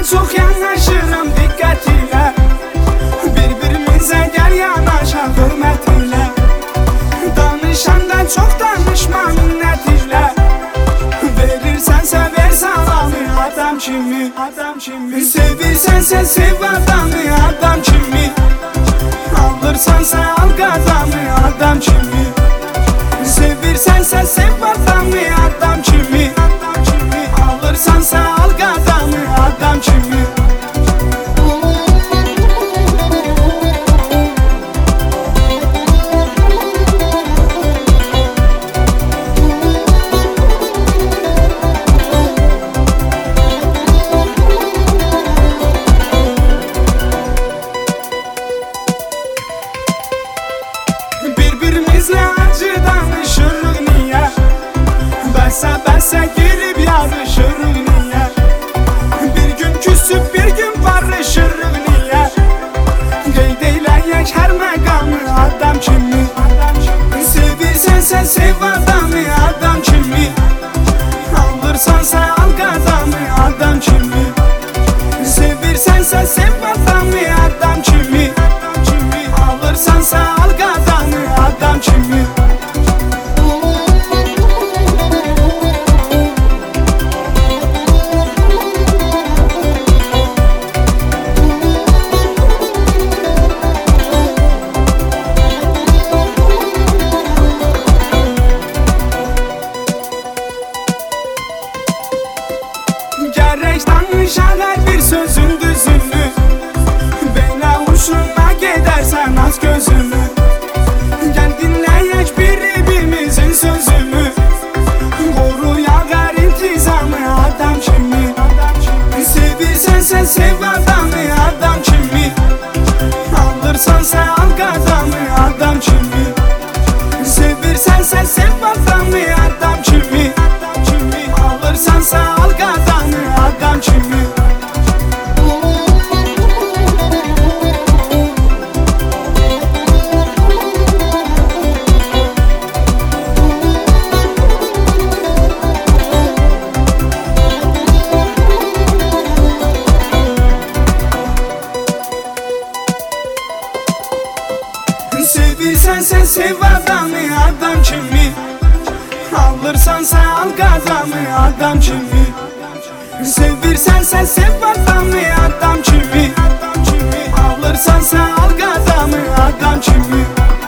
çok yanaşırım dikkatiyle. Birbirimize gel yanaşa hürmetiyle. Danışandan çok danışma minnetiyle. Verirsen sever salamı adam kimi, adam kimi. Sevirsen sen sev adamı adam kimi. Alırsan sen al kazanı adam kimi. Sevirsen sen sev adamı adam kimi. Alırsan sen al kazanı adam kimi. Birbirimizle acı danışırıq niye? Bəsə girib yazışırıq niye? Bir gün küsüb bir gün barışırıq niye? Qeyd eləyək hər məqamı adam kimi. Sevirsən sən sev adamı adam kimi. Alırsan sən al qazanı adam kimi. Sevirsən sən sev adamı adam kimi. Alırsan sən al qazanı adam kimi. Gərək danışaq hər bir sözün düzünü. Belə uçurma gedərsən az gözümü. Gəl dinləyək bir-birimizin sözünü. Qoruyaq hər intizamı adam kimi. Sevirsən sən sev adamı adam kimi. Alırsan sən al qazanı adam kimi. Sevirsən sən sev adamı adam kimi. Alırsan sən al qazanı adam kimi. Sevirsən sən sev adamı adam kimi. Alırsan sən al qazanı adam kimi. Sevirsən sən sev adamı adam kimi. Alırsan sən al qazanı adam kimi.